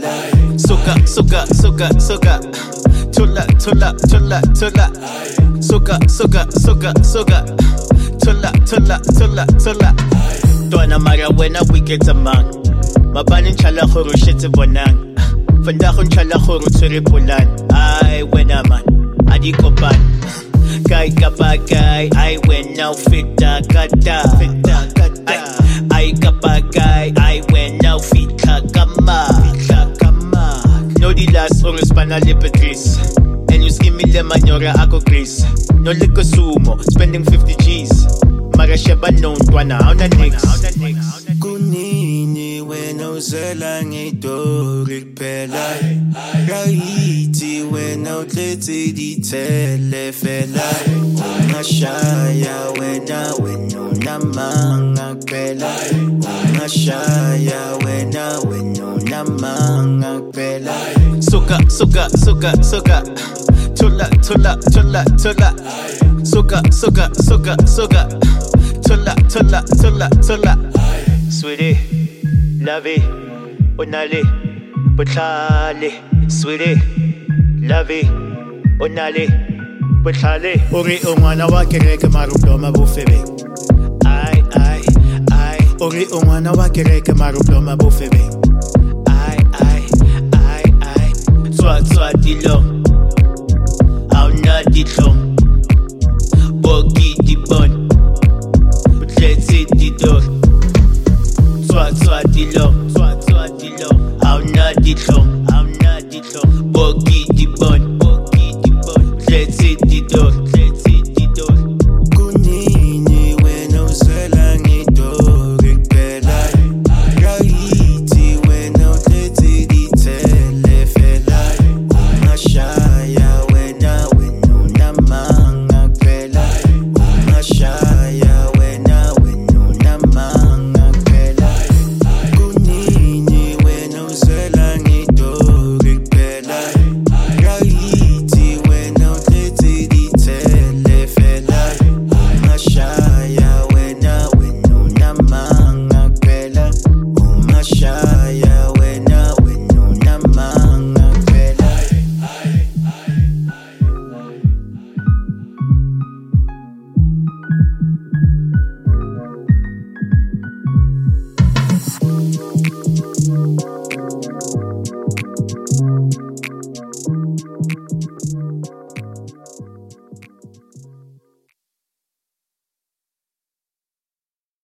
Soka, soka, soka, soka. Tola, tola, tola, tola. Soka, soka, soka, soka. Tola, tola, tola, tola. Dwana mara wena we get a man. Mabanin chala khoro shete bonang. Vandaag chala khoro tsere polan. Ai wena man. Adi kopan. Kai kapakai. Ai wena fita kata. Fita kata. Ai kapakai. Ai wena fita kama. Fita kama. No di last oras pana lipetris. And you skim me le manyora ako Chris. No liquor sumo. Spending 50 G's. Mara sheba known twana on the next. Kunini wena uzela ngidori kuphela Raiti wena utleti dithele fela Ngashaya wena unamanga kuphela Ngashaya wena unamanga kuphela Soka, soka, soka, soka. Tola, tola, tola, tola. Soka, soka, soka, soka. Tola, tola, tola, tola. Sweetie, love it, onale, butlale. Sweetie, love it, onale, butlale. Ori umwana wa kereke maruploma bufebe. Ai, ai, ai. Ori umwana wa kereke maruploma bufebe.